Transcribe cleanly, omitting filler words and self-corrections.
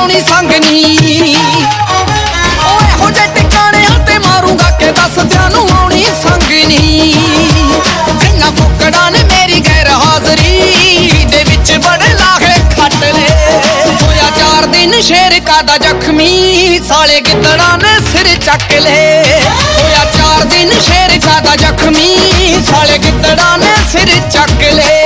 ਆਉਣੀ ਸੰਗਨੀ। ਓਏ ਹੋ ਜੇ ਟਿਕਾਣਿਆਂ ਤੇ ਮਾਰੂੰਗਾ ਕਿ ਦੱਸਦਿਆਂ ਨੂੰ ਆਉਣੀ ਸੰਗਨੀ। ਕਈਆਂ ਫੁੱਕੜਾਂ ਨੇ ਮੇਰੀ ਗੈਰ ਹਾਜ਼ਰੀ ਦੇ ਵਿੱਚ ਬੜੇ ਲਾਹੇ ਖੱਟ ਲਏ। ਹੋਇਆ 4 ਦਿਨ ਸ਼ੇਰ ਕਾਦਾ ਜ਼ਖਮੀ ਸਾਲੇ ਗਿੱਦੜਾਂ ਨੇ ਸਿਰ ਚੱਕ ਲਏ। ਹੋਇਆ 4 ਦਿਨ ਸ਼ੇਰ ਕਾਦਾ ਜ਼ਖਮੀ ਸਾਲੇ ਗਿੱਦੜਾਂ ਨੇ ਸਿਰ ਚੱਕ ਲਏ।